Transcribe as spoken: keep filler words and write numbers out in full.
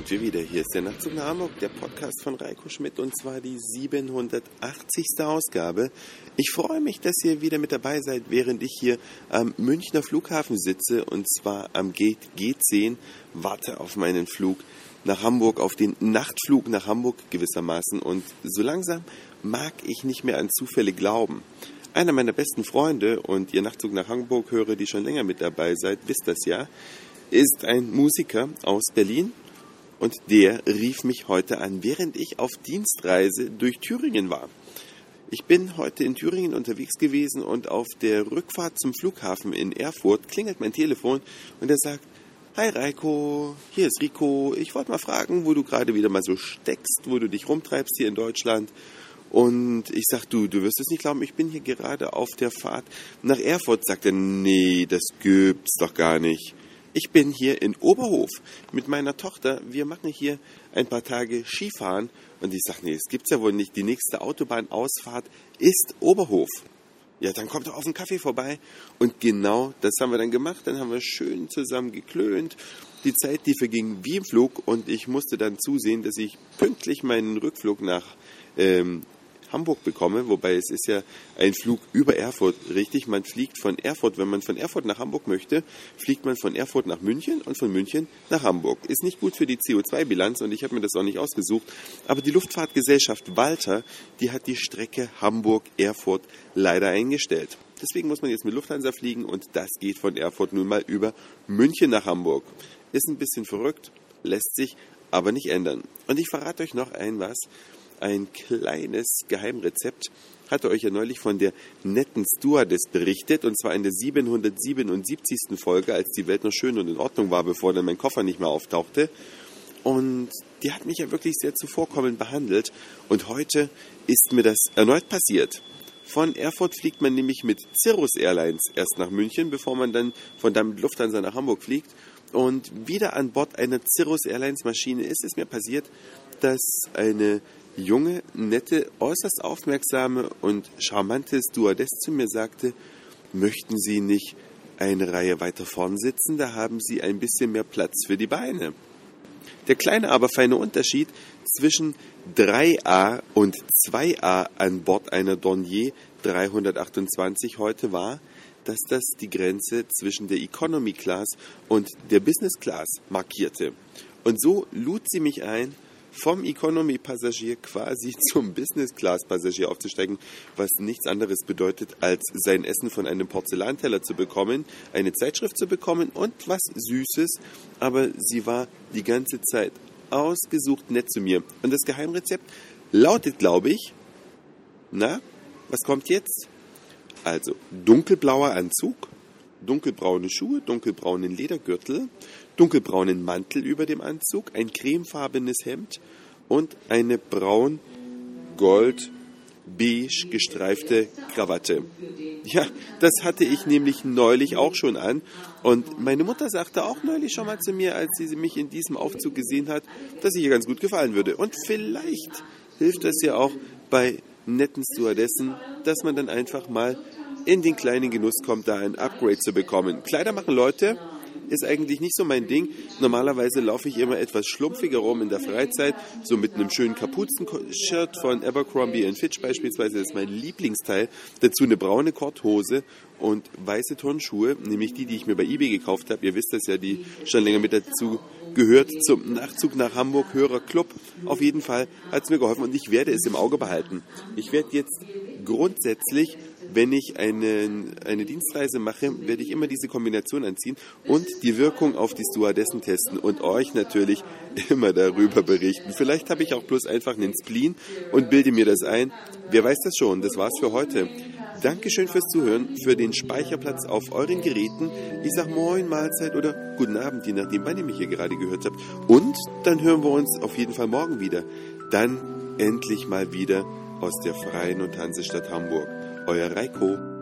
sind wir wieder. Hier ist der Nachtzug nach Hamburg, der Podcast von Reiko Schmidt, und zwar die siebenhundertachtzigste Ausgabe. Ich freue mich, dass ihr wieder mit dabei seid, während ich hier am Münchner Flughafen sitze, und zwar am Gate G zehn, warte auf meinen Flug nach Hamburg, auf den Nachtflug nach Hamburg gewissermaßen, und so langsam mag ich nicht mehr an Zufälle glauben. Einer meiner besten Freunde, und ihr Nachtzug nach Hamburg-Hörer, die schon länger mit dabei seid, wisst das ja, ist ein Musiker aus Berlin, und der rief mich heute an, während ich auf Dienstreise durch Thüringen war. Ich bin heute in Thüringen unterwegs gewesen, und auf der Rückfahrt zum Flughafen in Erfurt klingelt mein Telefon und er sagt: Hi Reiko, hier ist Rico, ich wollte mal fragen, wo du gerade wieder mal so steckst, wo du dich rumtreibst hier in Deutschland. Und ich sag, du, du wirst es nicht glauben, ich bin hier gerade auf der Fahrt nach Erfurt. Sagt er: Nee, das gibt's doch gar nicht. Ich bin hier in Oberhof mit meiner Tochter. Wir machen hier ein paar Tage Skifahren. Und ich sage: Nee, das gibt's ja wohl nicht. Die nächste Autobahnausfahrt ist Oberhof. Ja, dann kommt er auf einen Kaffee vorbei. Und genau das haben wir dann gemacht. Dann haben wir schön zusammen geklönt. Die Zeit, die verging wie im Flug. Und ich musste dann zusehen, dass ich pünktlich meinen Rückflug nach ähm, Hamburg bekomme, wobei es ist ja ein Flug über Erfurt, richtig? Man fliegt von Erfurt, wenn man von Erfurt nach Hamburg möchte, fliegt man von Erfurt nach München und von München nach Hamburg. Ist nicht gut für die C O zwei Bilanz, und ich habe mir das auch nicht ausgesucht, aber die Luftfahrtgesellschaft Walter, die hat die Strecke Hamburg-Erfurt leider eingestellt. Deswegen muss man jetzt mit Lufthansa fliegen, und das geht von Erfurt nun mal über München nach Hamburg. Ist ein bisschen verrückt, lässt sich aber nicht ändern. Und ich verrate euch noch ein was. Ein kleines Geheimrezept. Hatte euch ja neulich von der netten Stewardess berichtet, und zwar in der siebenhundertsiebenundsiebzigsten Folge, als die Welt noch schön und in Ordnung war, bevor dann mein Koffer nicht mehr auftauchte. Und die hat mich ja wirklich sehr zuvorkommend behandelt, und heute ist mir das erneut passiert. Von Erfurt fliegt man nämlich mit Cirrus Airlines erst nach München, bevor man dann von da mit Lufthansa nach Hamburg fliegt. Und wieder an Bord einer Cirrus Airlines Maschine ist es mir passiert, dass eine junge, nette, äußerst aufmerksame und charmante Stewardess zu mir sagte: Möchten Sie nicht eine Reihe weiter vorn sitzen? Da haben Sie ein bisschen mehr Platz für die Beine. Der kleine, aber feine Unterschied zwischen drei A und zwei A an Bord einer Dornier dreihundertachtundzwanzig heute war, dass das die Grenze zwischen der Economy Class und der Business Class markierte. Und so lud sie mich ein, vom Economy-Passagier quasi zum Business-Class-Passagier aufzusteigen, was nichts anderes bedeutet, als sein Essen von einem Porzellanteller zu bekommen, eine Zeitschrift zu bekommen und was Süßes, aber sie war die ganze Zeit ausgesucht nett zu mir. Und das Geheimrezept lautet, glaube ich, na, was kommt jetzt? Also, dunkelblauer Anzug, dunkelbraune Schuhe, dunkelbraunen Ledergürtel, dunkelbraunen Mantel über dem Anzug, ein cremefarbenes Hemd und eine braun-gold-beige gestreifte Krawatte. Ja, das hatte ich nämlich neulich auch schon an, und meine Mutter sagte auch neulich schon mal zu mir, als sie mich in diesem Aufzug gesehen hat, dass ich ihr ganz gut gefallen würde. Und vielleicht hilft das ja auch bei netten Stewardessen, dass man dann einfach mal in den kleinen Genuss kommt, da ein Upgrade zu bekommen. Kleider machen Leute ist eigentlich nicht so mein Ding. Normalerweise laufe ich immer etwas schlumpfiger rum in der Freizeit, so mit einem schönen Kapuzen-Shirt von Abercrombie and Fitch beispielsweise, das ist mein Lieblingsteil. Dazu eine braune Korthose und weiße Turnschuhe, nämlich die, die ich mir bei eBay gekauft habe. Ihr wisst das ja, die schon länger mit dazu gehört zum Nachtzug nach Hamburg Hörerclub. Auf jeden Fall hat es mir geholfen, und ich werde es im Auge behalten. Ich werde jetzt grundsätzlich, wenn ich eine, eine Dienstreise mache, werde ich immer diese Kombination anziehen und die Wirkung auf die Stewardessen testen und euch natürlich immer darüber berichten. Vielleicht habe ich auch bloß einfach einen Spleen und bilde mir das ein. Wer weiß das schon, das war's für heute. Dankeschön fürs Zuhören, für den Speicherplatz auf euren Geräten. Ich sag Moin, Mahlzeit oder Guten Abend, je nachdem, wann ihr mich hier gerade gehört habt. Und dann hören wir uns auf jeden Fall morgen wieder. Dann endlich mal wieder aus der Freien und Hansestadt Hamburg. Euer Reiko.